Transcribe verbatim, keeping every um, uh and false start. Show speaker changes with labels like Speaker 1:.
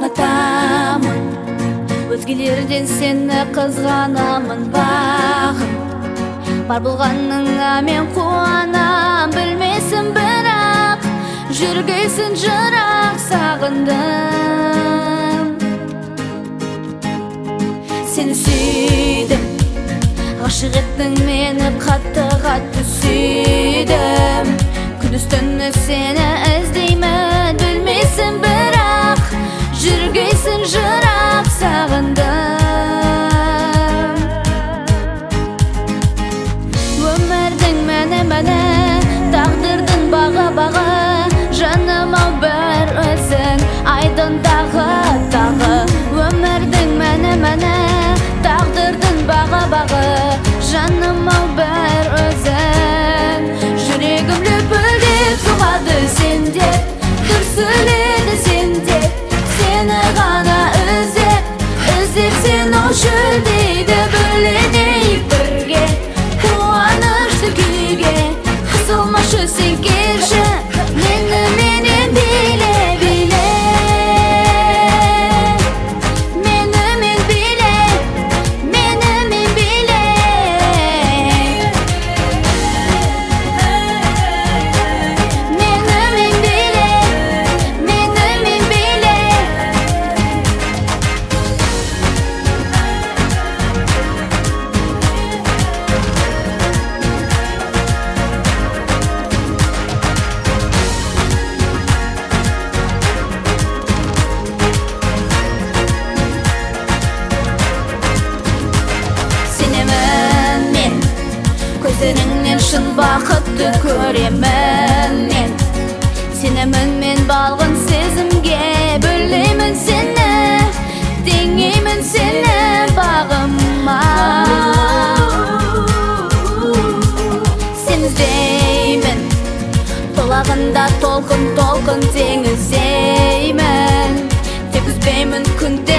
Speaker 1: ұнатамын, өзгелерден сені қызғанамын. Бағым бар болғаныңа мен қуанам, білмесін бірақ жүргейсің жырақ, сағындым. Сені сүйдім, ғашық еттің мені, қатты-қатты сүйдім. Күндіз-түні сені іздеймін, білмейсің бірақ жүргейсің жырақ, сағындым. Өмірдің мәні-мәні, тағдырдың бағы-бағы, жаным-ау бір өзің айдындағы-дағы. Өмірдің мәні-мәні, тағдырдың бағы-бағы, жаным-ау бір өзің. Жүрегім лүпілдеп соғады сендеп, дүрсіледі сендеп, сені ғана іздеп, іздеп сені шөлдейді. Бөленейік бірге қуанышты күйге, қысылмашы сен келші, мені менен биле, биле. Мені мен биле, мені мен биле. Мені мен биле, мені мен биле. Сенемін мен, көздеріңнен шын бақытты көремін мен. Сенемін мен балғын сезімге, бөлеймін сені, теңеймін сені бағыма. Сені іздеймін, толағында толқын-толқын теңіздеймін. Тек үзбеймін күнде